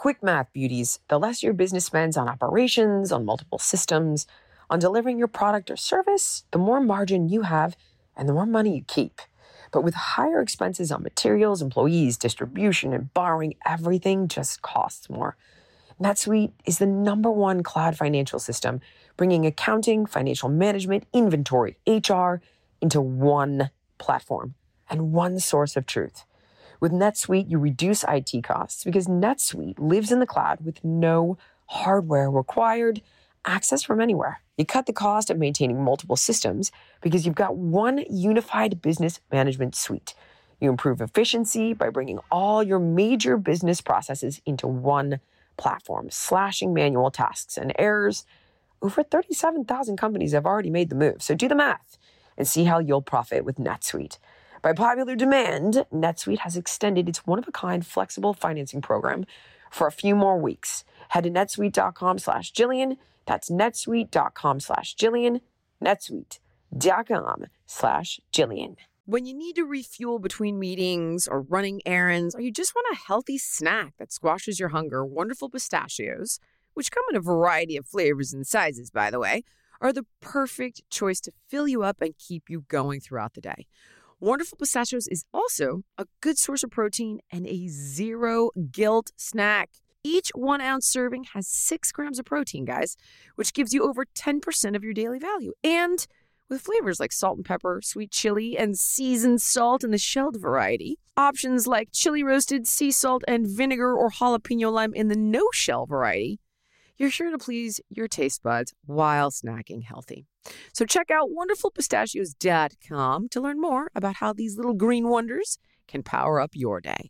quick math, beauties. The less your business spends on operations, on multiple systems, on delivering your product or service, the more margin you have and the more money you keep. But with higher expenses on materials, employees, distribution, and borrowing, everything just costs more. NetSuite is the #1 cloud financial system, bringing accounting, financial management, inventory, HR into one platform and one source of truth. With NetSuite, you reduce IT costs because NetSuite lives in the cloud with no hardware required, access from anywhere. You cut the cost of maintaining multiple systems because you've got one unified business management suite. You improve efficiency by bringing all your major business processes into one platform, slashing manual tasks and errors. Over 37,000 companies have already made the move, so do the math and see how you'll profit with NetSuite. By popular demand, NetSuite has extended its one-of-a-kind flexible financing program for a few more weeks. Head to netsuite.com/Jillian. That's netsuite.com/Jillian. netsuite.com/Jillian. When you need to refuel between meetings or running errands, or you just want a healthy snack that squashes your hunger, Wonderful Pistachios, which come in a variety of flavors and sizes, by the way, are the perfect choice to fill you up and keep you going throughout the day. Wonderful Pistachios is also a good source of protein and a zero-guilt snack. Each 1-ounce serving has 6 grams of protein, guys, which gives you over 10% of your daily value. And with flavors like salt and pepper, sweet chili, and seasoned salt in the shelled variety. Options like chili roasted, sea salt, and vinegar or jalapeno lime in the no-shell variety. You're sure to please your taste buds while snacking healthy. So check out wonderfulpistachios.com to learn more about how these little green wonders can power up your day.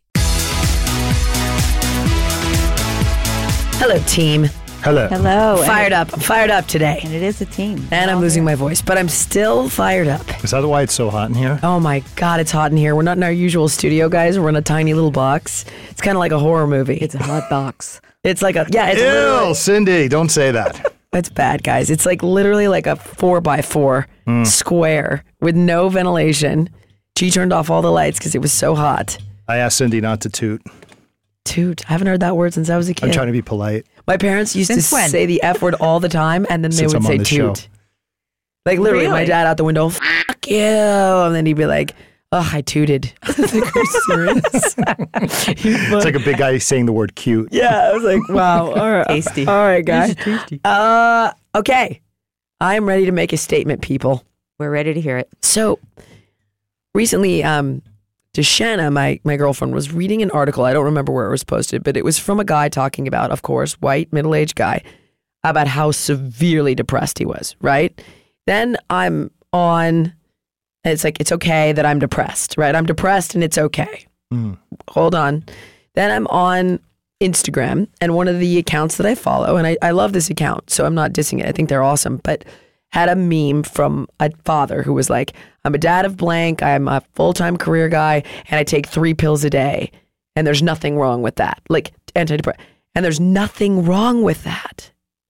Hello, team. Hello. Hello. Fired up. I'm fired up today. And it is a team. And I'm losing my voice, but I'm still fired up. Is that why it's so hot in here? Oh my God, it's hot in here. We're not in our usual studio, guys. We're in a tiny little box. It's kind of like a horror movie. It's a hot box. It's like a, yeah, it's Ew, Cindy, don't say that. It's bad, guys. It's like literally like a 4x4 square with no ventilation. She turned off all the lights because it was so hot. I asked Cindy not to toot. Toot. I haven't heard that word since I was a kid. I'm trying to be polite. My parents used to say the F word all the time, and then they Since would I'm say on this toot. show. Like literally, my dad out the window, fuck you. And then he'd be like, oh, I tooted. I was like, are you serious? It's like a big guy saying the word cute. Yeah, I was like, wow. All right. Tasty. All right, guys. Tasty. Okay. I'm ready to make a statement, people. We're ready to hear it. So recently, Deshanna, my girlfriend, was reading an article. I don't remember where it was posted, but it was from a guy talking about, of course, white, middle-aged guy, about how severely depressed he was, right? Then I'm on, and it's like, it's okay that I'm depressed, right? I'm depressed and it's okay. Hold on. Then I'm on Instagram, and one of the accounts that I follow, and I love this account, so I'm not dissing it. I think they're awesome, but had a meme from a father who was like, I'm a dad of blank, I'm a full-time career guy, and I take 3 pills a day, and there's nothing wrong with that. Like, antidepressant. And there's nothing wrong with that.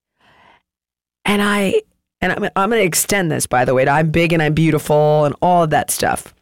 And I'm going to extend this, by the way, to I'm big and I'm beautiful and all of that stuff.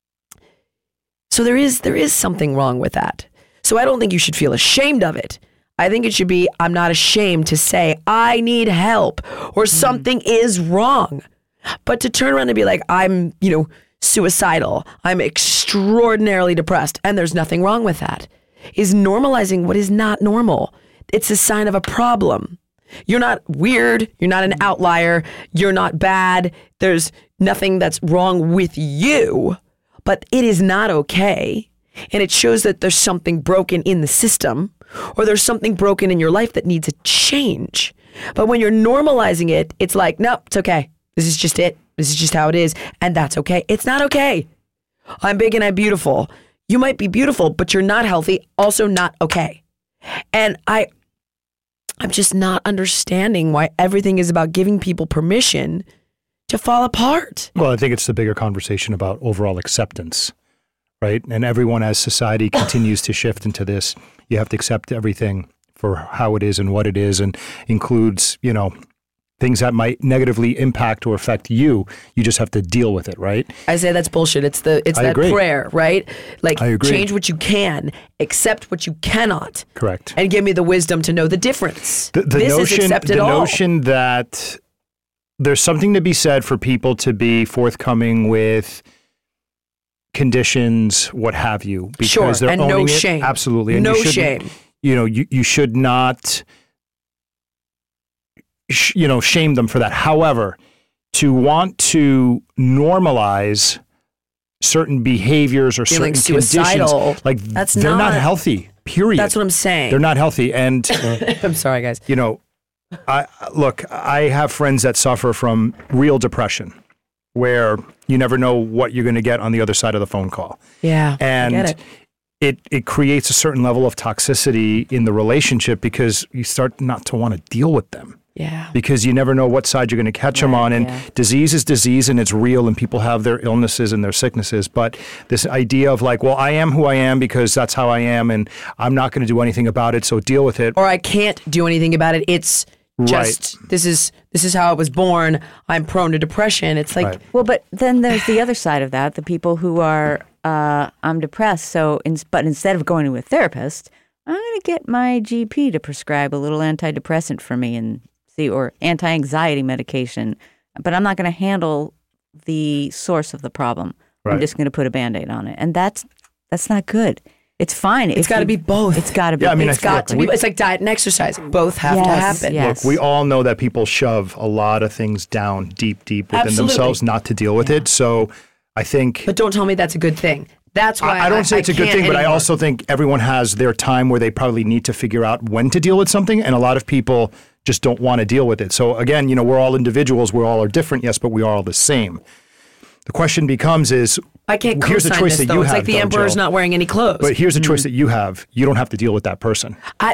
So there is something wrong with that. So I don't think you should feel ashamed of it. I think it should be, I'm not ashamed to say, I need help or something is wrong. But to turn around and be like, I'm, suicidal, I'm extraordinarily depressed, and there's nothing wrong with that, is normalizing what is not normal. It's a sign of a problem. You're not weird. You're not an outlier. You're not bad. There's nothing that's wrong with you, but it is not okay. And it shows that there's something broken in the system, or there's something broken in your life that needs a change. But when you're normalizing it, it's like, no, it's okay. This is just it. This is just how it is. And that's okay. It's not okay. I'm big and I'm beautiful. You might be beautiful, but you're not healthy. Also not okay. And I'm just not understanding why everything is about giving people permission to fall apart. Well, I think it's the bigger conversation about overall acceptance, right? And everyone, as society continues to shift into this, you have to accept everything for how it is and what it is, and includes, things that might negatively impact or affect you. You just have to deal with it, right? I say that's bullshit. It's that agree. prayer, right? Like I agree. change what you can, accept what you cannot. Correct. And give me the wisdom to know the difference. The this is accepted all. notion that there's something to be said for people to be forthcoming with conditions, what have you, because Sure, they're and owning no it. shame. Absolutely. And No you shouldn't- shame. You should not shame them for that. However, to want to normalize certain behaviors or Feeling certain suicidal, conditions, like that's they're not not- healthy, period. That's what I'm saying. They're not healthy. And I'm sorry, guys. I have friends that suffer from real depression where you never know what you're going to get on the other side of the phone call. Yeah, And I get it. it creates a certain level of toxicity in the relationship because you start not to want to deal with them. Yeah. Because you never know what side you're going to catch them on. And disease is disease and it's real and people have their illnesses and their sicknesses. But this idea of like, well, I am who I am because that's how I am and I'm not going to do anything about it, so deal with it. Or I can't do anything about it. It's just this is how I was born. I'm prone to depression. It's like Right. Well, but then there's the other side of that, the people who are, I'm depressed, but instead of going to a therapist, I'm going to get my GP to prescribe a little antidepressant for me or anti-anxiety medication, but I'm not going to handle the source of the problem. Right. I'm just going to put a Band-Aid on it. And that's not good. It's fine. it's got to be both. It's got to be. Yeah, I mean, It's got to be. It's like diet and exercise. Both have to Yes, happen. yes. Look, we all know that people shove a lot of things down deep within Absolutely. themselves not to deal with it. So I think But don't tell me that's a good thing. That's why I don't say it's a good can't thing, but I anymore. also think everyone has their time where they probably need to figure out when to deal with something. And a lot of people just don't want to deal with it. So again, we're all individuals. We all are different, yes, but we are all the same. The question becomes I can't here's the co-sign choice this, that though. you It's have, like the though, emperor's Jill. not wearing any clothes. But here's the choice that you have. You don't have to deal with that person.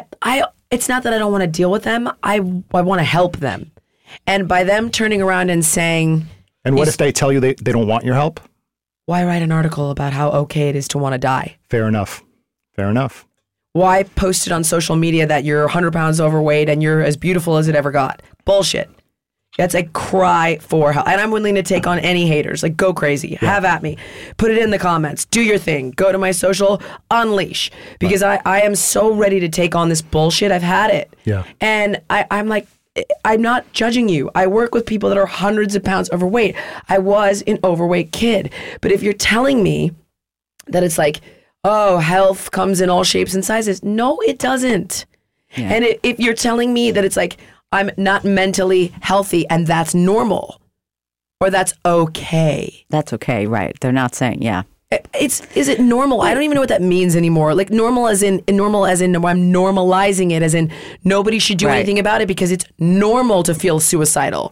It's not that I don't want to deal with them. I want to help them. And by them turning around and saying, And what if they tell you they don't want your help? why write an article about how okay it is to want to die? Fair enough. Fair enough. Why post it on social media that you're 100 pounds overweight and you're as beautiful as it ever got? Bullshit. That's a cry for help. And I'm willing to take on any haters. Like, go crazy. Have at me. Put it in the comments. Do your thing. Go to my social. Unleash. Because I am so ready to take on this bullshit. I've had it. Yeah. And I'm like, I'm not judging you. I work with people that are hundreds of pounds overweight. I was an overweight kid. But if you're telling me that it's like, oh, health comes in all shapes and sizes. No, it doesn't. Yeah. And if you're telling me that it's like, I'm not mentally healthy and that's normal or that's okay. That's okay, right? They're not saying, yeah. Is it normal? I don't even know what that means anymore. Like normal as in I'm normalizing it as in nobody should do Right. anything about it because it's normal to feel suicidal.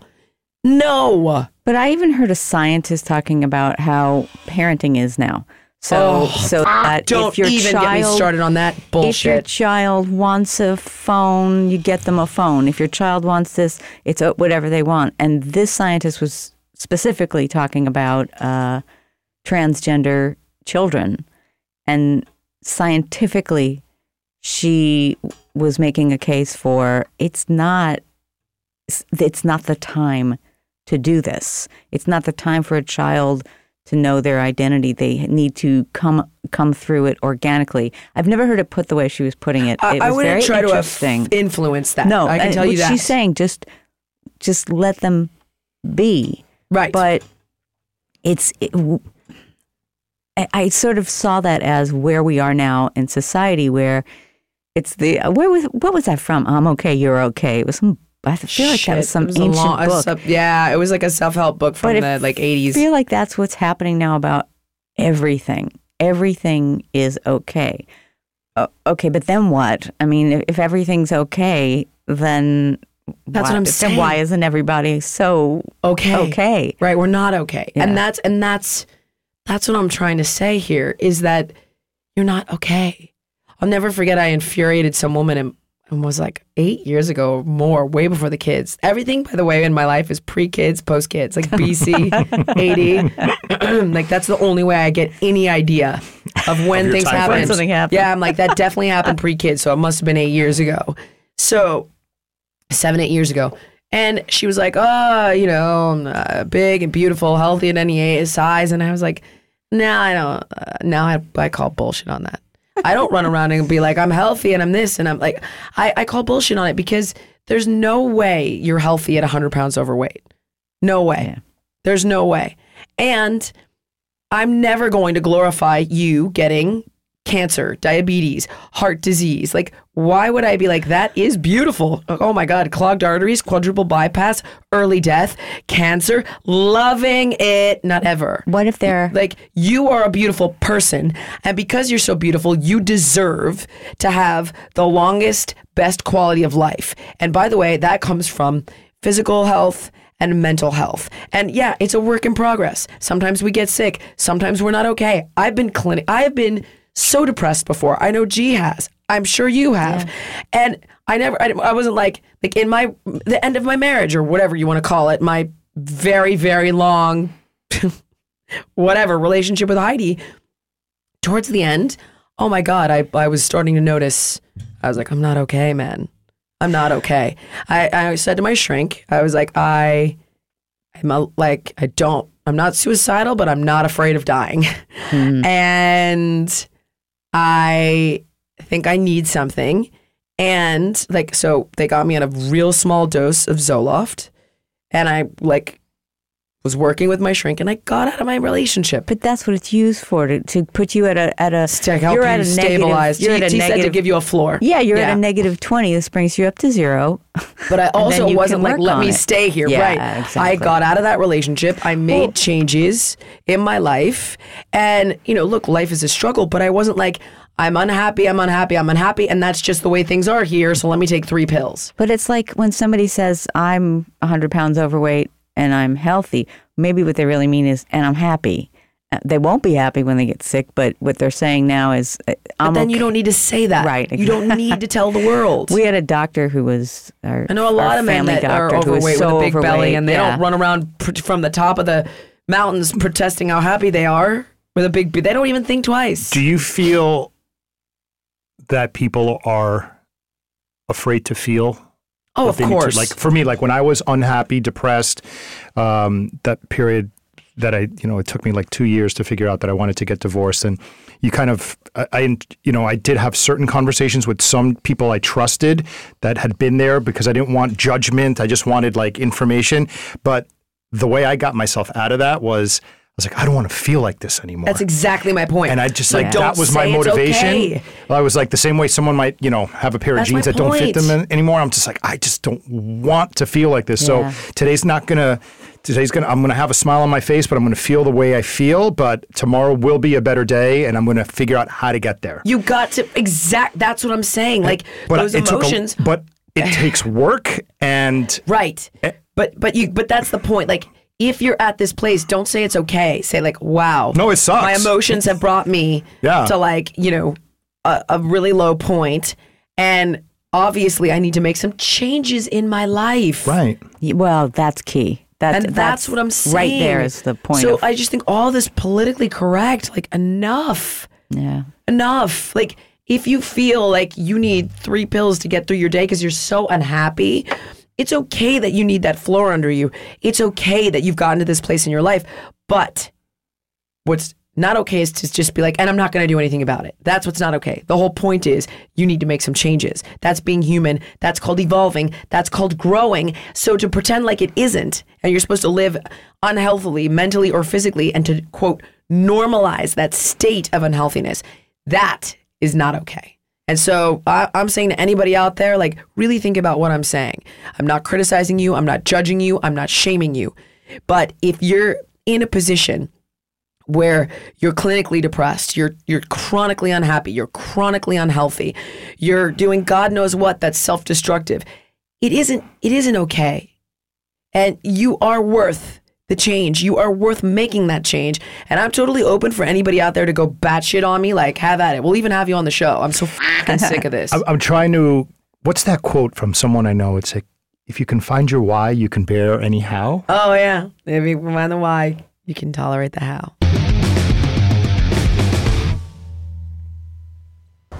No. But I even heard a scientist talking about how parenting is now. So that Don't if your even child, get me started on that if your bullshit. child wants a phone, you get them a phone. If your child wants this, it's whatever they want. And this scientist was specifically talking about transgender children. And scientifically, she was making a case for it's not the time to do this. It's not the time for a child to know their identity. They need to come through it organically. I've never heard it put the way she was putting it. It I was wouldn't very try to interesting. influence that. No, I can tell you what that. she's saying, just let them be. Right. But I sort of saw that as where we are now in society, where it's what was that from? I'm okay, you're okay. It was I feel like that was some It was ancient book. It was like a self-help book from But the like 80s. I feel like that's what's happening now about everything. Everything is okay. Okay, but then what? I mean, if everything's okay, then That's what I'm saying. Then why isn't everybody so okay? Right, we're not okay. Yeah. And that's what I'm trying to say here is that you're not okay. I'll never forget I infuriated some woman and was like 8 years ago or more, way before the kids. Everything, by the way, in my life is pre-kids, post-kids, like BC, AD. Like that's the only way I get any idea of when Of your things time happen. frames. When something happened. Yeah, I'm like, that definitely happened pre-kids, so it must have been 8 years ago. So 7, 8 years ago. And she was like, oh, you know, I'm big and beautiful, healthy at any size. And I was like, nah, I don't. Now I call bullshit on that. I don't run around and be like, I'm healthy and I'm this. And I'm like, I call bullshit on it because there's no way you're healthy at 100 pounds overweight. No way. Yeah. There's no way. And I'm never going to glorify you getting cancer, diabetes, heart disease. Like, why would I be like, that is beautiful? Oh my God, clogged arteries, quadruple bypass, early death, cancer, loving it, not ever. What if they're... Like, you are a beautiful person, and because you're so beautiful, you deserve to have the longest, best quality of life. And by the way, that comes from physical health and mental health. And yeah, it's a work in progress. Sometimes we get sick. Sometimes we're not okay. I have been so depressed before. I know G has. I'm sure you have. Yeah. And I wasn't like in the end of my marriage or whatever you want to call it, my very, very long, whatever relationship with Heidi, towards the end, oh my God, I was starting to notice, I was like, I'm not okay, man. I'm not okay. I said to my shrink, I was like, I'm not suicidal, but I'm not afraid of dying. Mm-hmm. And I think I need something. And like, so they got me on a real small dose of Zoloft, and I was working with my shrink, and I got out of my relationship. But that's what it's used for, to put you at a to help you stabilize. He said to give you a floor. Yeah, you're at a -20. This brings you up to 0. But I also wasn't like, let me stay here. Yeah, right. Exactly. I got out of that relationship. I made changes in my life. And, you know, look, life is a struggle, but I wasn't like, I'm unhappy, and that's just the way things are here, so let me take 3 pills. But it's like when somebody says, I'm 100 pounds overweight and I'm healthy, maybe what they really mean is, and I'm happy. They won't be happy when they get sick, but what they're saying now is, but then you don't need to say that. Right. You don't need to tell the world. We had a doctor who was I know a lot of men that are overweight with a big belly, and they don't run around from the top of the mountains protesting how happy they are with a big, they don't even think twice. Do you feel that people are afraid to feel? Oh, of course. Like for me, like when I was unhappy, depressed, that period that it took me like 2 years to figure out that I wanted to get divorced. And you kind of, I did have certain conversations with some people I trusted that had been there because I didn't want judgment. I just wanted like information. But the way I got myself out of that was, I was like, I don't want to feel like this anymore. That's exactly my point. And I just that was my motivation. Okay. I was like the same way someone might, have a pair of jeans that don't fit them anymore. I'm just like, I just don't want to feel like this. Yeah. So I'm going to have a smile on my face, but I'm going to feel the way I feel. But tomorrow will be a better day, and I'm going to figure out how to get there. You got to that's what I'm saying. Like those emotions. But it takes work and. Right. But that's the point. Like, if you're at this place, don't say it's okay. Say like, wow. No, it sucks. My emotions have brought me to like, a really low point. And obviously I need to make some changes in my life. Right. Well, that's key. That's what I'm saying. Right there is the point. So I just think all this politically correct, like enough. Yeah. Enough. Like if you feel like you need 3 pills to get through your day because you're so unhappy, it's okay that you need that floor under you. It's okay that you've gotten to this place in your life. But what's not okay is to just be like, and I'm not going to do anything about it. That's what's not okay. The whole point is you need to make some changes. That's being human. That's called evolving. That's called growing. So to pretend like it isn't, and you're supposed to live unhealthily, mentally or physically, and to, quote, normalize that state of unhealthiness, that is not okay. And so I'm saying to anybody out there, like, really think about what I'm saying. I'm not criticizing you. I'm not judging you. I'm not shaming you. But if you're in a position where you're clinically depressed, you're chronically unhappy, you're chronically unhealthy, you're doing God knows what that's self-destructive, it isn't okay. And you are worth the change. You are worth making that change. And I'm totally open for anybody out there to go batshit on me. Like, have at it. We'll even have you on the show. I'm so fucking sick of this. I'm trying to, what's that quote from someone I know? It's like, if you can find your why, you can bear any how. Oh, yeah. If you can find the why, you can tolerate the how.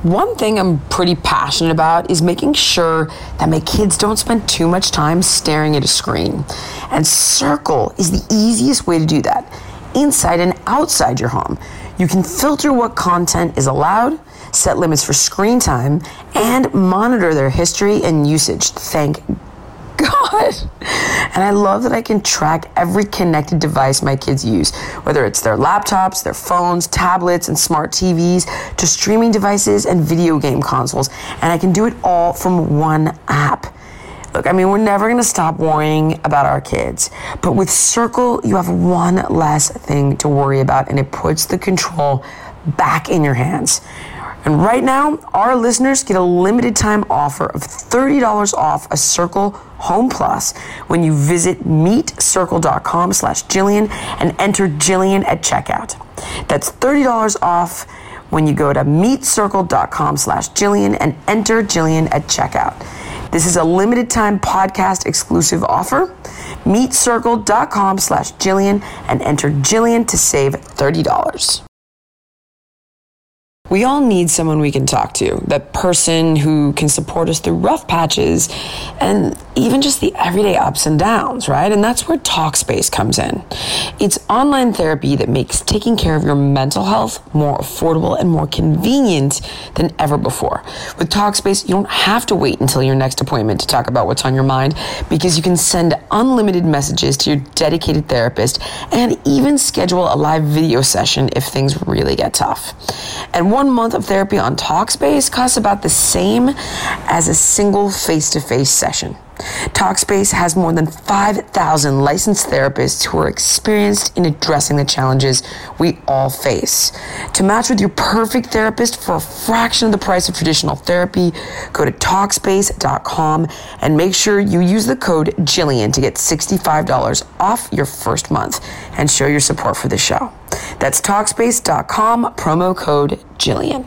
One thing I'm pretty passionate about is making sure that my kids don't spend too much time staring at a screen. And Circle is the easiest way to do that, inside and outside your home. You can filter what content is allowed, set limits for screen time, and monitor their history and usage. Thank God. And I love that I can track every connected device my kids use, whether it's their laptops, their phones, tablets, and smart TVs, to streaming devices and video game consoles. And I can do it all from one app. Look, I mean, we're never going to stop worrying about our kids. But with Circle, you have one less thing to worry about, and it puts the control back in your hands. And right now, our listeners get a limited time offer of $30 off a Circle Home Plus when you visit meetcircle.com/Jillian and enter Jillian at checkout. That's $30 off when you go to meetcircle.com/Jillian and enter Jillian at checkout. This is a limited time podcast exclusive offer. Meetcircle.com/Jillian and enter Jillian to save $30. We all need someone we can talk to, that person who can support us through rough patches and even just the everyday ups and downs, right? And that's where Talkspace comes in. It's online therapy that makes taking care of your mental health more affordable and more convenient than ever before. With Talkspace, you don't have to wait until your next appointment to talk about what's on your mind, because you can send unlimited messages to your dedicated therapist and even schedule a live video session if things really get tough. And 1 month of therapy on Talkspace costs about the same as a single face-to-face session. Talkspace has more than 5,000 licensed therapists who are experienced in addressing the challenges we all face. To match with your perfect therapist for a fraction of the price of traditional therapy, go to Talkspace.com and make sure you use the code Jillian to get $65 off your first month and show your support for the show. That's Talkspace.com, promo code Jillian.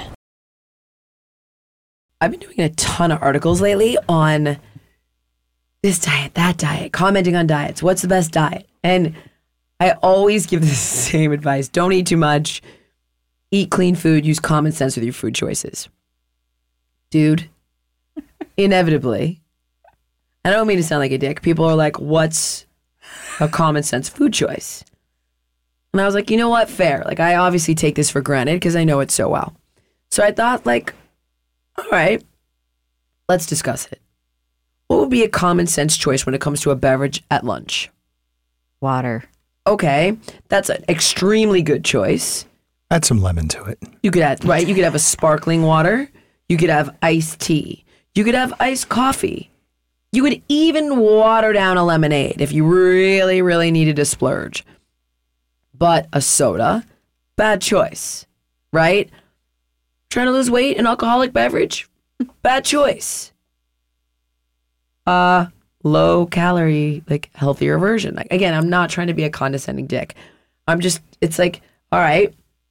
I've been doing a ton of articles lately on this diet, that diet, commenting on diets. What's the best diet? And I always give the same advice. Don't eat too much. Eat clean food. Use common sense with your food choices. Dude, inevitably, I don't mean to sound like a dick. People are like, what's a common sense food choice? And I was like, you know what? Fair. Like, I obviously take this for granted because I know it so well. So I thought, like, all right, let's discuss it. What would be a common sense choice when it comes to a beverage at lunch? Water. Okay, that's an extremely good choice. Add some lemon to it. You could add, right? You could have a sparkling water. You could have iced tea. You could have iced coffee. You could even water down a lemonade if you really, really needed to splurge. But a soda, bad choice, right? Trying to lose weight, an alcoholic beverage, bad choice. Low calorie, like healthier version. Like, again, I'm not trying to be a condescending dick. It's like, all right,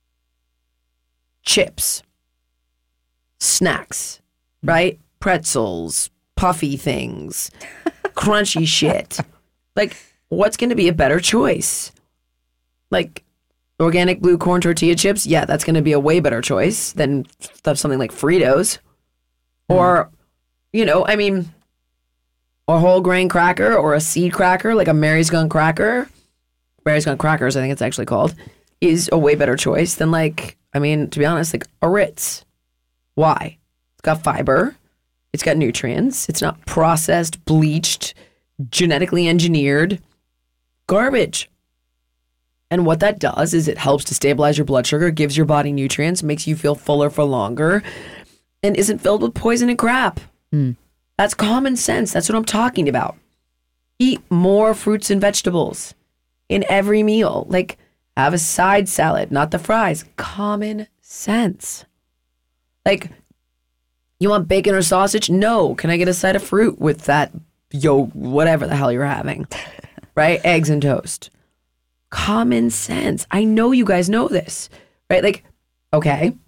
chips, snacks, right? Pretzels, puffy things, crunchy shit. Like, what's going to be a better choice? Like, organic blue corn tortilla chips, yeah, that's going to be a way better choice than something like Fritos. Or, I mean, a whole grain cracker or a seed cracker, like a Mary's Gone cracker. Mary's Gone crackers, I think it's actually called, is a way better choice than, like, I mean, to be honest, like a Ritz. Why? It's got fiber. It's got nutrients. It's not processed, bleached, genetically engineered garbage. And what that does is it helps to stabilize your blood sugar, gives your body nutrients, makes you feel fuller for longer, and isn't filled with poison and crap. That's common sense. That's what I'm talking about. Eat more fruits and vegetables in every meal. Like, have a side salad, not the fries. Common sense. Like, you want bacon or sausage? No. Can I get a side of fruit with that, whatever the hell you're having? Right? Eggs and toast. Common sense. I know you guys know this, right? Like, okay,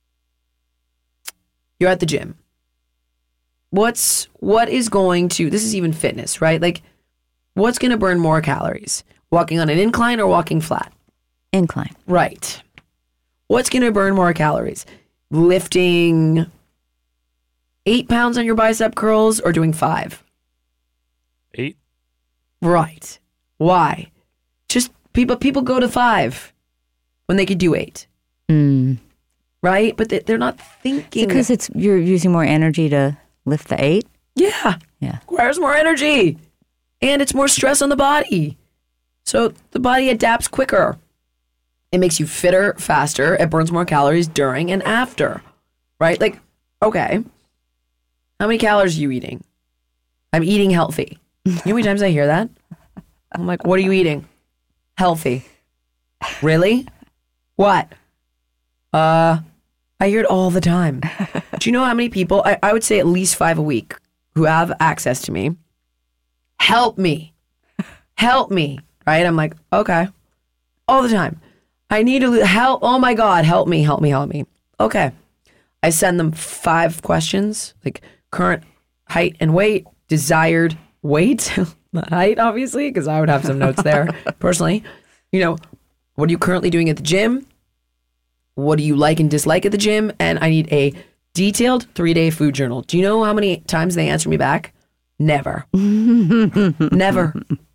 you're at the gym. What is going to, this is even fitness, right? Like, what's going to burn more calories? Walking on an incline or walking flat? Incline. Right. What's going to burn more calories? lifting 8 pounds on your bicep curls or doing 5? 8. Right. Why? Just people go to 5 when they could do 8. Right? But they're not thinking. Because you're using more energy to lift the 8? Yeah. Yeah. Requires more energy. And it's more stress on the body. So the body adapts quicker. It makes you fitter, faster. It burns more calories during and after. Right? Like, okay. How many calories are you eating? I'm eating healthy. You know how many times I hear that? I'm like, what are you eating? Healthy. Really? What? I hear it all the time. Do you know how many people, I would say at least 5 a week, who have access to me, help me, right? I'm like, okay, all the time. I need to help. Oh my God, help me. Okay. I send them 5 questions, like current height and weight, desired weight, not height, obviously, because I would have some notes there personally. You know, what are you currently doing at the gym? What do you like and dislike at the gym? And I need a detailed 3-day food journal. Do you know how many times they answer me back? Never. Never.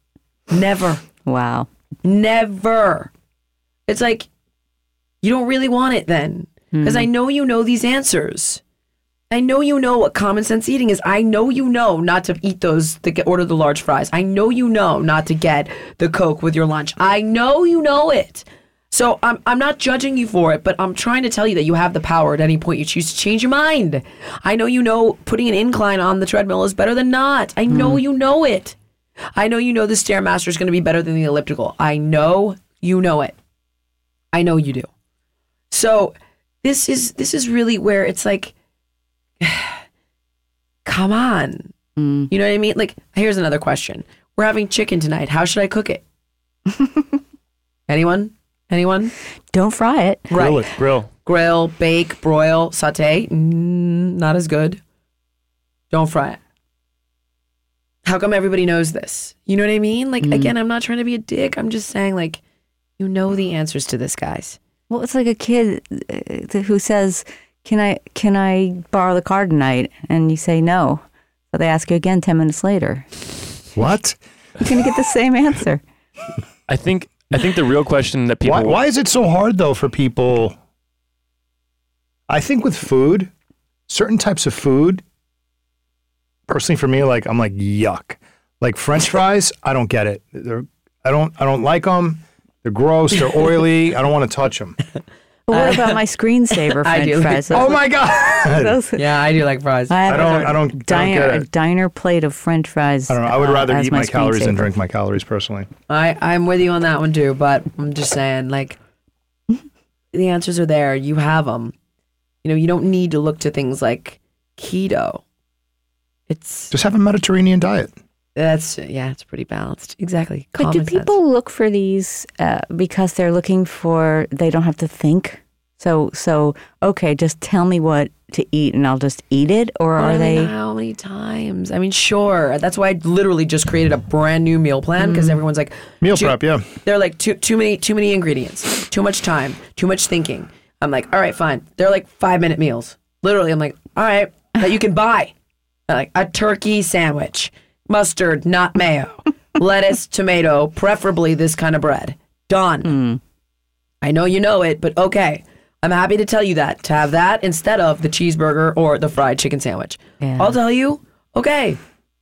Wow. Never. It's like, you don't really want it then. Because I know you know these answers. I know you know what common sense eating is. I know you know not to eat order the large fries. I know you know not to get the Coke with your lunch. I know you know it. So I'm not judging you for it, but I'm trying to tell you that you have the power at any point you choose to change your mind. I know you know putting an incline on the treadmill is better than not. I know you know it. I know you know the Stairmaster is going to be better than the elliptical. I know you know it. I know you do. So this is really where it's like, come on. You know what I mean? Like, here's another question. We're having chicken tonight. How should I cook it? Anyone? Don't fry it. Right. Grill. Bake, broil, saute. Not as good. Don't fry it. How come everybody knows this? You know what I mean? Like, again, I'm not trying to be a dick. I'm just saying, like, you know the answers to this, guys. Well, it's like a kid who says, can I borrow the car tonight? And you say no. So they ask you again 10 minutes later. What? You're going to get the same answer. I think the real question that people... Why is it so hard, though, for people? I think with food, certain types of food, personally for me, like, I'm like, yuck. Like French fries, I don't get it. I don't like them. They're gross. They're oily. I don't want to touch them. But what about my screensaver French fries? Oh my God! Yeah, I do like fries. I don't get a it. diner plate of French fries. I don't know. I would rather as eat my calories than screensaver. drink my calories personally. I'm with you on that one too, but I'm just saying, like, the answers are there. You have them. You know, you don't need to look to things like keto. Just have a Mediterranean diet. It's pretty balanced. Exactly. But Common do people sense. look for these because they're looking for, they don't have to think? So okay, just tell me what to eat and I'll just eat it? Or I are don't they? know how many times? I mean, sure. That's why I literally just created a brand new meal plan because everyone's like Meal prep, yeah. They're like too many ingredients, too much time, too much thinking. I'm like, all right, fine. They're like 5-minute meals. Literally, I'm like, all right, that you can buy. Like a turkey sandwich, mustard, not mayo, lettuce, tomato, preferably this kind of bread. Done. I know you know it, but okay. I'm happy to tell you that, to have that instead of the cheeseburger or the fried chicken sandwich. Yeah. I'll tell you, okay.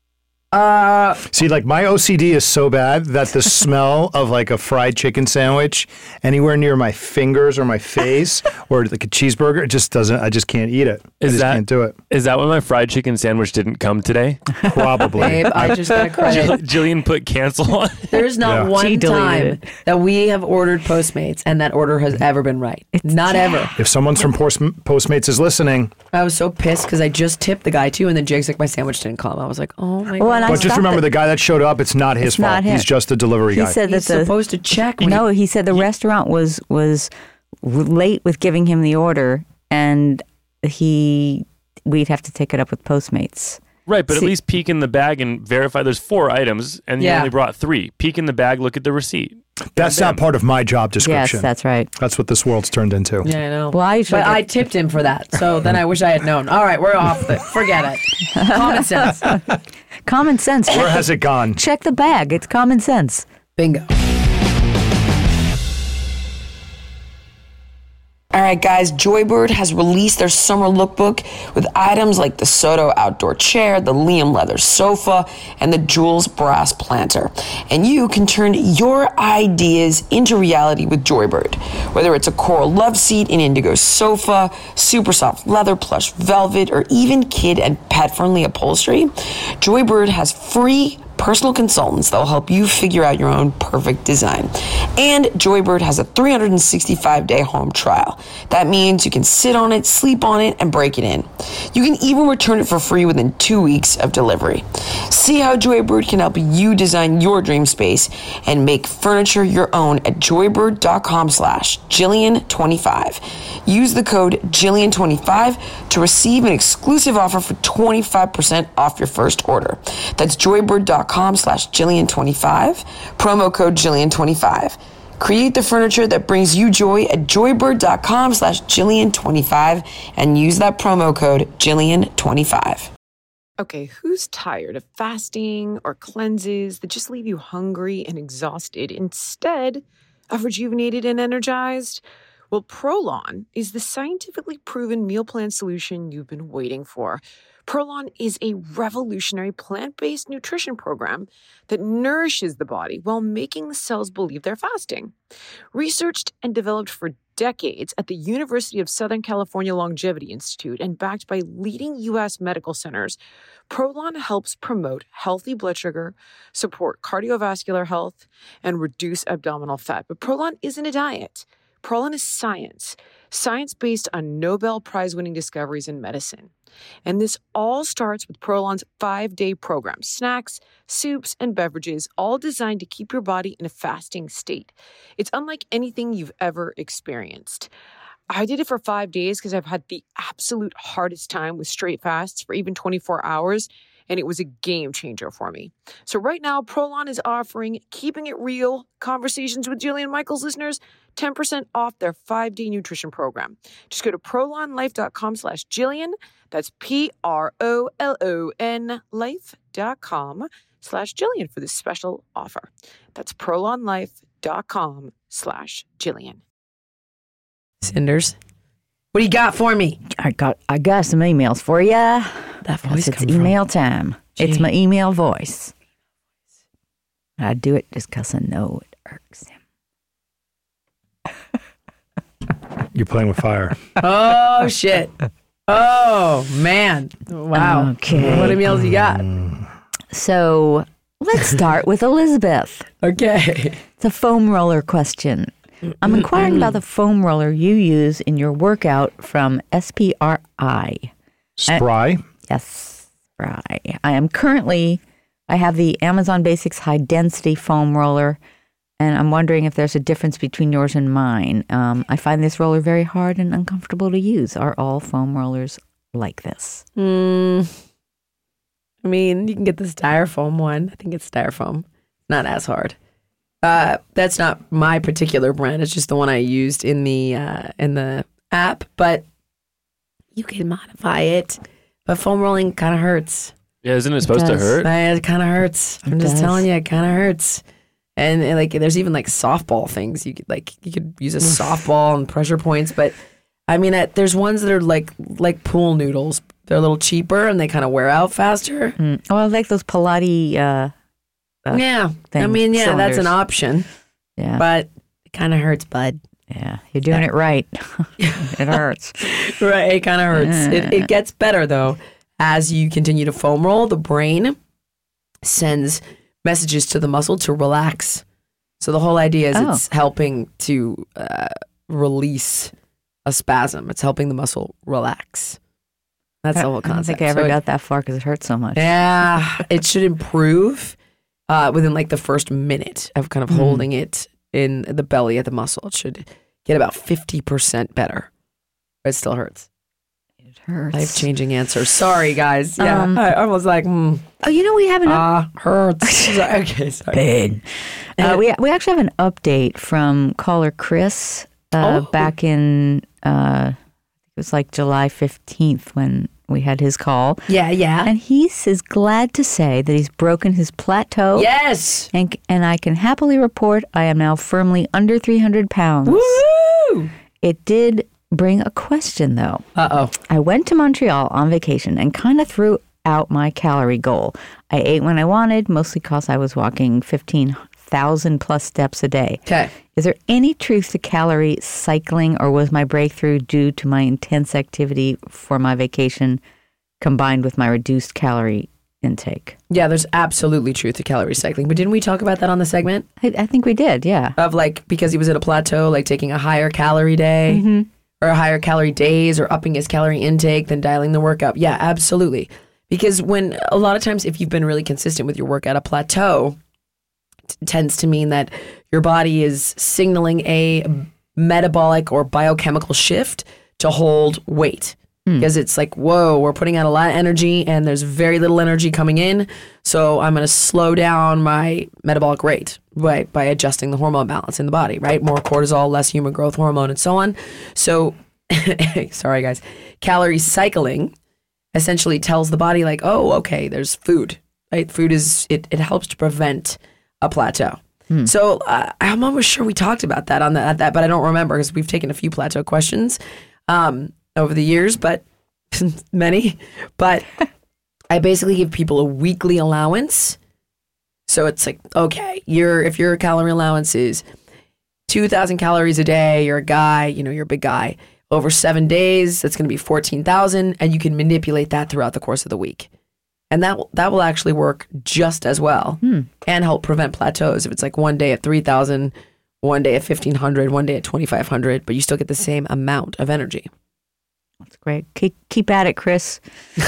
See, like my OCD is so bad that the smell of like a fried chicken sandwich anywhere near my fingers or my face or like a cheeseburger, it just doesn't, I just can't eat it. I just can't do it. Is that why my fried chicken sandwich didn't come today? Probably. Babe, I just got to credit. Jillian put cancel on. There's not Yeah. one She time deleted that we have ordered Postmates and that order has ever been right. Not ever. If someone's from Postmates is listening, I was so pissed because I just tipped the guy too, and then Jake's like, my sandwich didn't come. I was like, oh my Well, God. and I but just stopped remember it. the guy that showed up, it's not his It's fault. not him. He's just the delivery He guy. said that He's the supposed to check. no, he said the restaurant was late with giving him the order, and we'd have to take it up with Postmates. Right, but at least peek in the bag and verify there's 4 items and you only brought 3. Peek in the bag, look at the receipt. That's not part of my job description. Yes, that's right. That's what this world's turned into. Yeah, I know. Well, I tipped him for that, so then I wish I had known. All right, we're off it. Forget it. Common sense. Common sense. Where has it gone? Check the bag. It's common sense. Bingo. All right, guys, Joybird has released their summer lookbook with items like the Soto outdoor chair, the Liam leather sofa, and the Jules brass planter. And you can turn your ideas into reality with Joybird. Whether it's a coral love seat, an indigo sofa, super soft leather, plush velvet, or even kid and pet-friendly upholstery, Joybird has free personal consultants that will help you figure out your own perfect design. And Joybird has a 365-day home trial. That means you can sit on it, sleep on it, and break it in. You can even return it for free within 2 weeks of delivery. See how Joybird can help you design your dream space and make furniture your own at joybird.com/Jillian25. Use the code Jillian25 to receive an exclusive offer for 25% off your first order. That's joybird.com/Jillian25, promo code Jillian25. Create the furniture that brings you joy at joybird.com/Jillian25 and use that promo code Jillian25. Okay, who's tired of fasting or cleanses that just leave you hungry and exhausted instead of rejuvenated and energized? Well, Prolon is the scientifically proven meal plan solution you've been waiting for. Prolon is a revolutionary plant-based nutrition program that nourishes the body while making the cells believe they're fasting. Researched and developed for decades at the University of Southern California Longevity Institute and backed by leading U.S. medical centers, Prolon helps promote healthy blood sugar, support cardiovascular health, and reduce abdominal fat. But Prolon isn't a diet. Prolon is science based on Nobel Prize-winning discoveries in medicine. And this all starts with Prolon's 5-day program, snacks, soups, and beverages, all designed to keep your body in a fasting state. It's unlike anything you've ever experienced. I did it for 5 days because I've had the absolute hardest time with straight fasts for even 24 hours, and it was a game changer for me. So right now, Prolon is offering Keeping It Real Conversations with Jillian Michaels listeners 10% off their 5-day nutrition program. Just go to prolonlife.com/Jillian. That's PROLON life.com/Jillian for this special offer. That's prolonlife.com/Jillian. Cinders, what do you got for me? I got some emails for you. That voice it's email time. Gee. It's my email voice. I do it just because I know it irks him. You're playing with fire. Oh, shit. Oh, man. Wow. Okay. What emails you got? So let's start with Elizabeth. Okay. It's a foam roller question. I'm inquiring about the foam roller you use in your workout from SPRI. Spry? Yes, Spry. I have the Amazon Basics High Density Foam Roller, and I'm wondering if there's a difference between yours and mine. I find this roller very hard and uncomfortable to use. Are all foam rollers like this? I mean, you can get the styrofoam one. I think it's styrofoam. Not as hard. That's not my particular brand. It's just the one I used in the app, but you can modify it. But foam rolling kind of hurts. Yeah, isn't it supposed to hurt? It kind of hurts. I'm just telling you, it kind of hurts. And like, there's even like softball things. You could use a softball and pressure points. But I mean, there's ones that are like pool noodles. They're a little cheaper and they kind of wear out faster. Oh, I like those Pilates. Yeah, I mean, yeah, cylinders. that's an option. Yeah, but it kind of hurts, bud. Yeah, you're doing it right. It hurts. Right, it kind of hurts. It gets better though as you continue to foam roll. The brain sends messages to the muscle to relax. So the whole idea is it's helping to release a spasm. It's helping the muscle relax. That's the whole concept. I don't think I ever got that far because it hurts so much. Yeah, it should improve within like the first minute of kind of holding it in the belly of the muscle. It should get about 50% better. But it still hurts. It Hurts. Life-changing answer. Sorry, guys. Yeah, I was like, Oh, we have an hurts. Okay, sorry. pain. We actually have an update from caller Chris back in it was like July 15th when we had his call. Yeah. And he is glad to say that he's broken his plateau. Yes. And I can happily report I am now firmly under 300 pounds. Woo! It did bring a question, though. Uh-oh. I went to Montreal on vacation and kind of threw out my calorie goal. I ate when I wanted, mostly because I was walking 15,000 plus steps a day. Okay. Is there any truth to calorie cycling, or was my breakthrough due to my intense activity for my vacation combined with my reduced calorie intake? Yeah, there's absolutely truth to calorie cycling. But didn't we talk about that on the segment? I think we did, yeah. Of because he was at a plateau, taking a higher calorie day or higher calorie days, or upping his calorie intake, then dialing the workout. Yeah, absolutely. Because when a lot of times, if you've been really consistent with your work at a plateau, tends to mean that your body is signaling a metabolic or biochemical shift to hold weight. Because it's whoa, we're putting out a lot of energy and there's very little energy coming in. So I'm going to slow down my metabolic rate by adjusting the hormone balance in the body, right? More cortisol, less human growth hormone, and so on. So, sorry guys, calorie cycling essentially tells the body oh, okay, there's food, right? Food it helps to prevent a plateau. So I'm almost sure we talked about that on that, but I don't remember because we've taken a few plateau questions over the years, but many. But I basically give people a weekly allowance. So it's okay, if your calorie allowance is 2,000 calories a day, you're a guy, you're a big guy. Over 7 days, that's going to be 14,000, and you can manipulate that throughout the course of the week. And that will actually work just as well and help prevent plateaus. If it's 1 day at 3,000, 1 day at 1,500, 1 day at 2,500, but you still get the same amount of energy. That's great. Keep at it, Chris.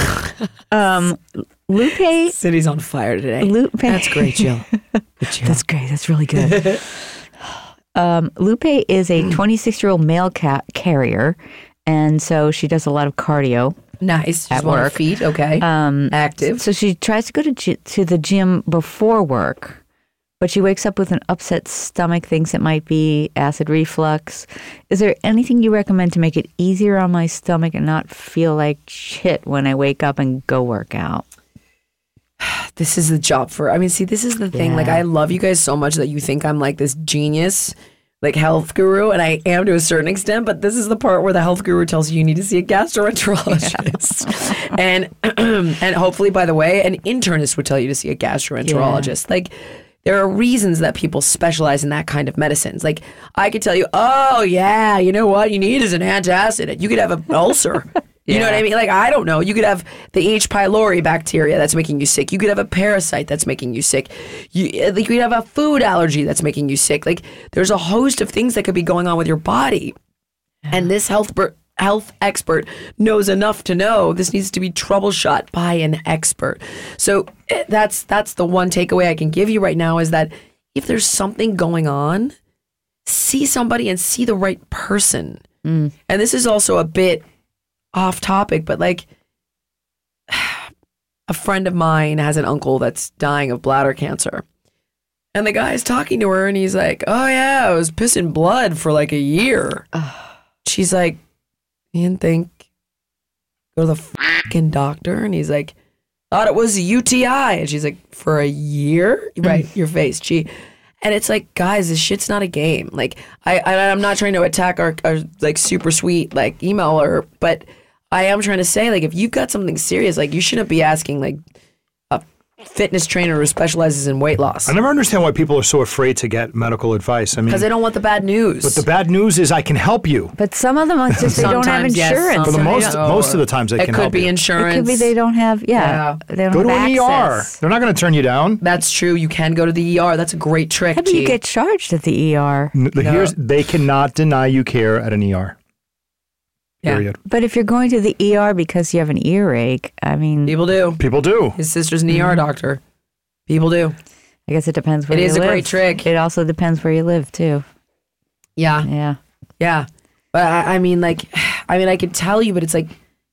Lupe. City's on fire today. Lupe. That's great, Jill. That's great. That's really good. Lupe is a 26-year-old male carrier, and so she does a lot of cardio. Nice. She's At on her work. feet. Okay. Active. So she tries to go to the gym before work, but she wakes up with an upset stomach, thinks it might be acid reflux. Is there anything you recommend to make it easier on my stomach and not feel like shit when I wake up and go work out? This is the job this is the thing. Yeah. I love you guys so much that you think I'm this genius, health guru, and I am to a certain extent, but this is the part where the health guru tells you need to see a gastroenterologist. And hopefully, by the way, an internist would tell you to see a gastroenterologist. There are reasons that people specialize in that kind of medicines. I could tell you, oh yeah, you know what you need is an antacid. You could have an ulcer. You know what I mean? I don't know. You could have the H. pylori bacteria that's making you sick. You could have a parasite that's making you sick. You could have a food allergy that's making you sick. There's a host of things that could be going on with your body. And this health expert knows enough to know this needs to be troubleshot by an expert. So that's the one takeaway I can give you right now is that if there's something going on, see somebody and see the right person. And this is also a bit off topic, but a friend of mine has an uncle that's dying of bladder cancer. And the guy's talking to her and he's like, oh yeah, I was pissing blood for a year. She's like, you didn't think, go to the fucking doctor? And he's like, thought it was a UTI. And she's like, for a year? Right, your face, gee. And it's guys, this shit's not a game. I'm not trying to attack our super sweet emailer, but I am trying to say if you've got something serious, you shouldn't be asking a fitness trainer who specializes in weight loss. I never understand why people are so afraid to get medical advice. Because they don't want the bad news. But the bad news is I can help you. But some of them just they don't have Sometimes, yes, insurance. For the sometimes most of the times they it can could help be you. insurance. It could be they don't have, they don't Go to have an access. ER. They're not going to turn you down. That's true. You can go to the ER. That's a great trick. How do you get charged at the ER? They cannot deny you care at an ER. Yeah. Period. But if you're going to the ER because you have an earache, I mean, People do. People do. His sister's an ER doctor. People do. I guess it depends where you live. It is a great trick. It also depends where you live too. Yeah. Yeah. Yeah. But I could tell you, but it's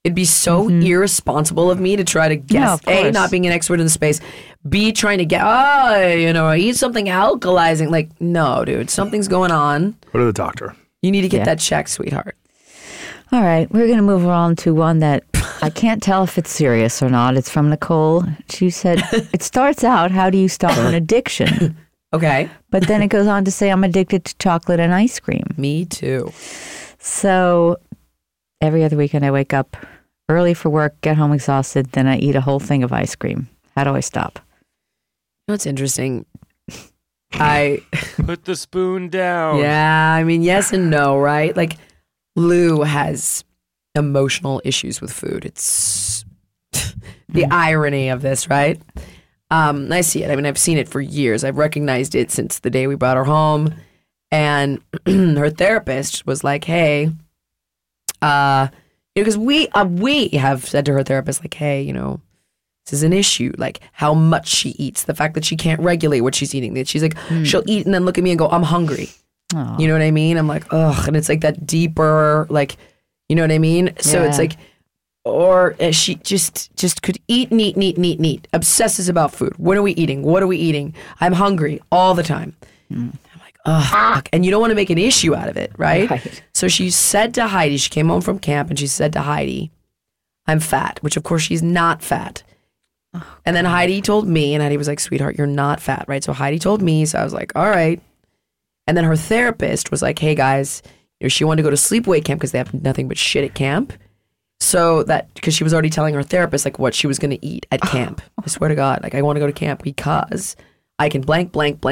It'd be so irresponsible of me to try to guess, of A, course. not being an expert in the space, B, trying to get, eat something alkalizing. Like, no, dude, something's going on. Go to the doctor. You need to get that checked, sweetheart. All right, we're going to move on to one that I can't tell if it's serious or not. It's from Nicole. She said, it starts out, how do you stop an addiction? Okay. But then it goes on to say, I'm addicted to chocolate and ice cream. Me too. So every other weekend I wake up early for work, get home exhausted, then I eat a whole thing of ice cream. How do I stop? You know what's interesting? I Put the spoon down. Yeah, I mean, yes and no, right? Like, Lou has emotional issues with food. It's the irony of this, right? I see it. I mean, I've seen it for years. I've recognized it since the day we brought her home. And her therapist was like, hey, because we have said to her therapist, like, hey, this is an issue, like how much she eats, the fact that she can't regulate what she's eating, that she's like, she'll eat and then look at me and go, I'm hungry. Oh. You know what I mean? I'm like, ugh. And it's like that deeper, like, you know what I mean? So it's like, or she just could eat, obsesses about food. When are we eating? What are we eating? I'm hungry all the time. I'm like, ugh. Fuck. And you don't want to make an issue out of it, right? So she said to Heidi, she came home from camp and she said to Heidi, I'm fat, which of course she's not fat. And then Heidi told me, and Heidi was like, sweetheart, you're not fat, right? So Heidi told me, so I was like, all right. And then her therapist was like, hey guys, she wanted to go to sleepaway camp because they have nothing but shit at camp. So that, because she was already telling her therapist like what she was going to eat at camp. I swear to God, like I want to go to camp because I can blank.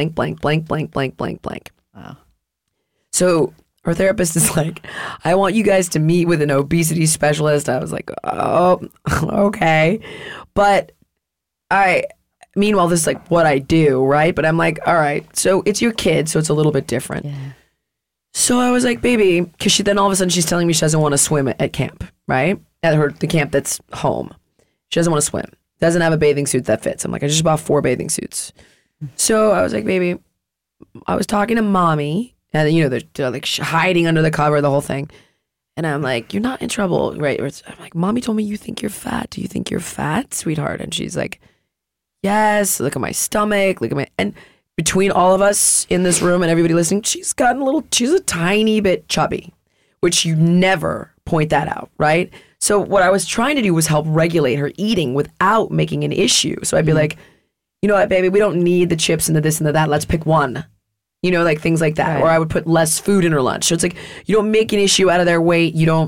Wow. So her therapist is like, I want you guys to meet with an obesity specialist. I was like, oh, okay. But meanwhile, this is like what I do, right? But I'm like, all right, so it's your kid, so it's a little bit different. Yeah. So I was like, baby, because then all of a sudden she's telling me she doesn't want to swim at camp, right? At the camp that's home. She doesn't want to swim. Doesn't have a bathing suit that fits. I'm like, I just bought 4 bathing suits. So I was like, baby, I was talking to mommy, and they're like hiding under the cover, the whole thing. And I'm like, you're not in trouble, right? I'm like, mommy told me you think you're fat. Do you think you're fat, sweetheart? And she's like, yes, look at my stomach, and between all of us in this room and everybody listening, she's a tiny bit chubby, which you never point that out, right? So what I was trying to do was help regulate her eating without making an issue. So I'd be like, you know what, baby, we don't need the chips and the this and the that. Let's pick one, like things like that. Right. Or I would put less food in her lunch. So it's like, you don't make an issue out of their weight. You don't,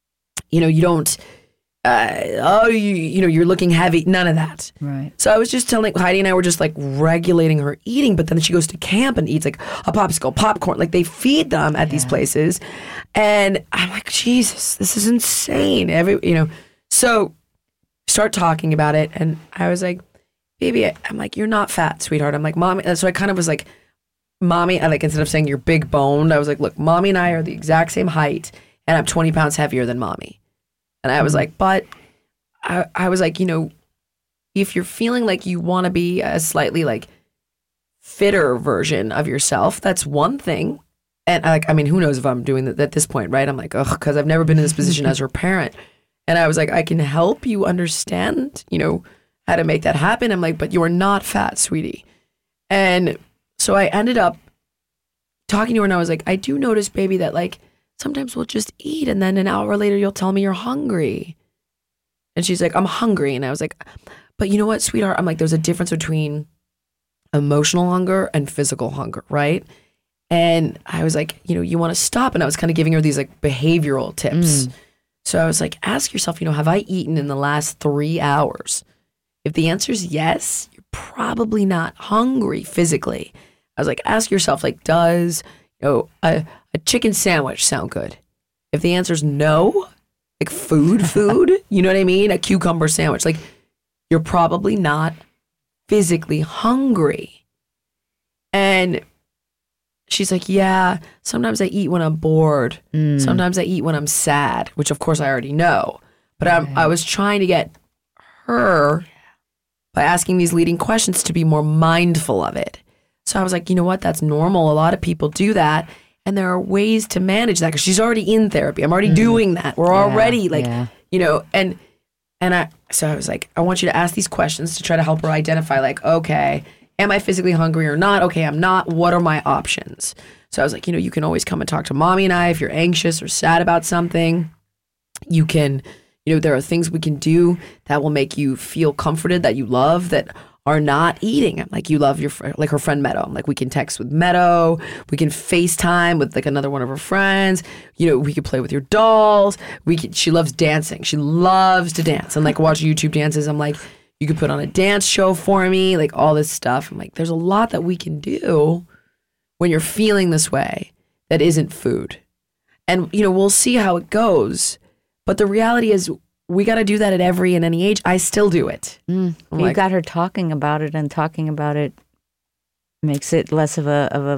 you're looking heavy. None of that. Right. So I was just telling Heidi and I were just like regulating her eating, but then she goes to camp and eats like a popsicle, popcorn, like they feed them at these places. And I'm like, Jesus, this is insane. So start talking about it. And I was like, baby, I'm like, you're not fat, sweetheart. I'm like, mommy. So I kind of was like, mommy, I like, instead of saying you're big boned, I was like, look, mommy and I are the exact same height and I'm 20 pounds heavier than mommy. And I was like, but I was like, if you're feeling like you want to be a slightly like fitter version of yourself, that's one thing. And who knows if I'm doing that at this point, right? I'm like, ugh, because I've never been in this position as her parent. And I was like, I can help you understand, how to make that happen. I'm like, but you are not fat, sweetie. And so I ended up talking to her and I was like, I do notice, baby, that like, sometimes we'll just eat and then an hour later you'll tell me you're hungry. And she's like, I'm hungry. And I was like, but you know what, sweetheart? I'm like, there's a difference between emotional hunger and physical hunger, right? And I was like, you want to stop. And I was kind of giving her these like behavioral tips. So I was like, ask yourself, have I eaten in the last 3 hours? If the answer is yes, you're probably not hungry physically. I was like, ask yourself, like, does a chicken sandwich sound good? If the answer is no, like food, you know what I mean? A cucumber sandwich, like you're probably not physically hungry. And she's like, yeah, sometimes I eat when I'm bored. Sometimes I eat when I'm sad, which of course I already know. But I was trying to get her, by asking these leading questions, to be more mindful of it. So I was like, you know what? That's normal. A lot of people do that. And there are ways to manage that because she's already in therapy. I'm already doing that. We're already like, and so I was like, I want you to ask these questions to try to help her identify, like, okay, am I physically hungry or not? Okay, I'm not. What are my options? So I was like, you can always come and talk to mommy and I if you're anxious or sad about something. You can, there are things we can do that will make you feel comforted, that you love, that are not eating. Like, you love like her friend Meadow. Like, we can text with Meadow. We can FaceTime with like another one of her friends. We could play with your dolls. She loves dancing. She loves to dance and like watch YouTube dances. I'm like, you could put on a dance show for me, like all this stuff. I'm like, there's a lot that we can do when you're feeling this way that isn't food. And, we'll see how it goes. But the reality is, we got to do that at every and any age. I still do it. You got her talking about it, and talking about it makes it less of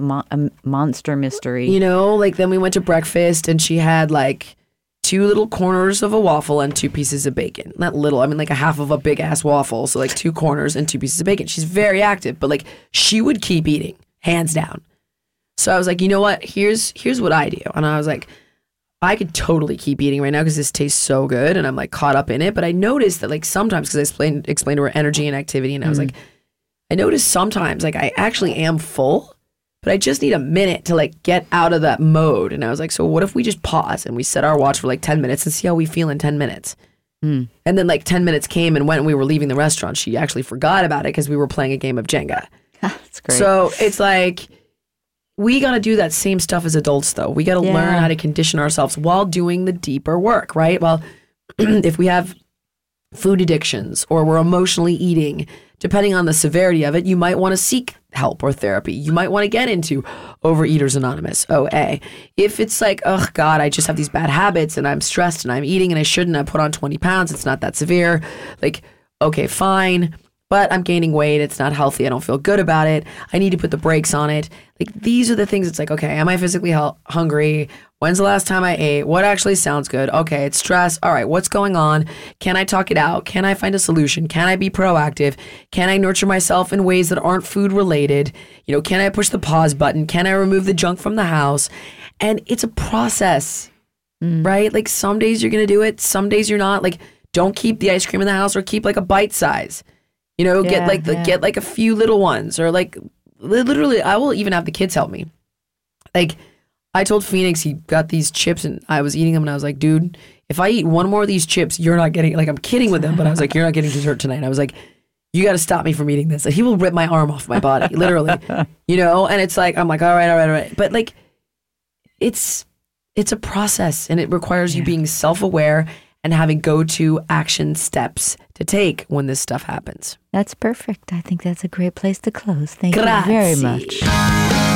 a monster mystery. Like, then we went to breakfast and she had like 2 little corners of a waffle and 2 pieces of bacon. Not little, I mean like a half of a big ass waffle. So like 2 corners and 2 pieces of bacon. She's very active, but like she would keep eating, hands down. So I was like, you know what? Here's what I do. And I was like, I could totally keep eating right now because this tastes so good and I'm like caught up in it. But I noticed that like sometimes, because I explained to her energy and activity, and I was like, I noticed sometimes like I actually am full, but I just need a minute to like get out of that mode. And I was like, so what if we just pause and we set our watch for like 10 minutes and see how we feel in 10 minutes? And then like 10 minutes came and went and we were leaving the restaurant. She actually forgot about it because we were playing a game of Jenga. That's great. So it's like, we got to do that same stuff as adults, though. We got to learn how to condition ourselves while doing the deeper work, right? Well, if we have food addictions or we're emotionally eating, depending on the severity of it, you might want to seek help or therapy. You might want to get into Overeaters Anonymous, OA. If it's like, oh, God, I just have these bad habits and I'm stressed and I'm eating and I shouldn't, I put on 20 pounds, it's not that severe. Like, okay, fine. But I'm gaining weight. It's not healthy. I don't feel good about it. I need to put the brakes on it. Like, these are the things. It's like, okay, am I physically hungry? When's the last time I ate? What actually sounds good? Okay, it's stress. All right, what's going on? Can I talk it out? Can I find a solution? Can I be proactive? Can I nurture myself in ways that aren't food related? Can I push the pause button? Can I remove the junk from the house? And it's a process, right? Like, some days you're going to do it. Some days you're not. Like, don't keep the ice cream in the house, or keep like a bite size. Get like a few little ones, or like literally, I will even have the kids help me. Like, I told Phoenix, he got these chips and I was eating them and I was like, dude, if I eat one more of these chips, you're not getting, like, I'm kidding with him, but I was like, you're not getting dessert tonight. I was like, you got to stop me from eating this. Like, he will rip my arm off my body, literally, and it's like, I'm like, all right. But like, it's a process, and it requires you being self-aware and having go-to action steps to take when this stuff happens. That's perfect. I think that's a great place to close. Thank you very much.